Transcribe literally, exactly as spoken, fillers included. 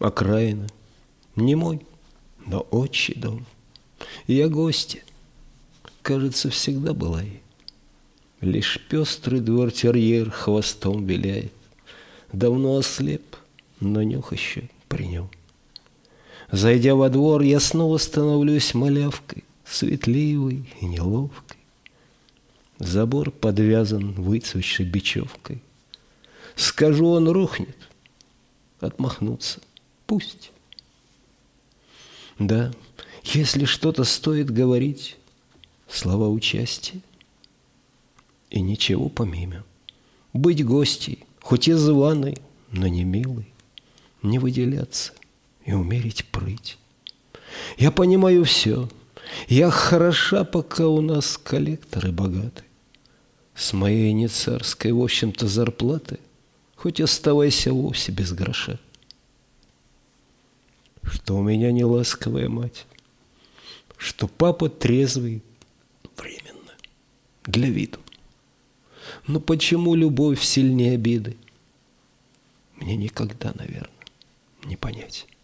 окраина, не мой, но отчий дом. Я гостья, кажется, всегда была ей. Лишь пестрый двор-терьер хвостом виляет. Давно ослеп, но нюх еще при нем. Зайдя во двор, я снова становлюсь малявкой, светливой и неловкой. Забор подвязан выцветшей бечевкой. Скажу, он рухнет, отмахнуться пусть. Да, если что-то стоит говорить, слова участия и ничего помимо. Быть гостьей, хоть и званой, но не милой, не выделяться и умерить прыть. Я понимаю все, я хороша, пока у нас коллекторы богаты. С моей не царской, в общем-то, зарплаты хоть оставайся вовсе без гроша. Что у меня не ласковая мать, что папа трезвый временно, для виду. Но почему любовь сильнее обиды, мне никогда, наверное, не понять.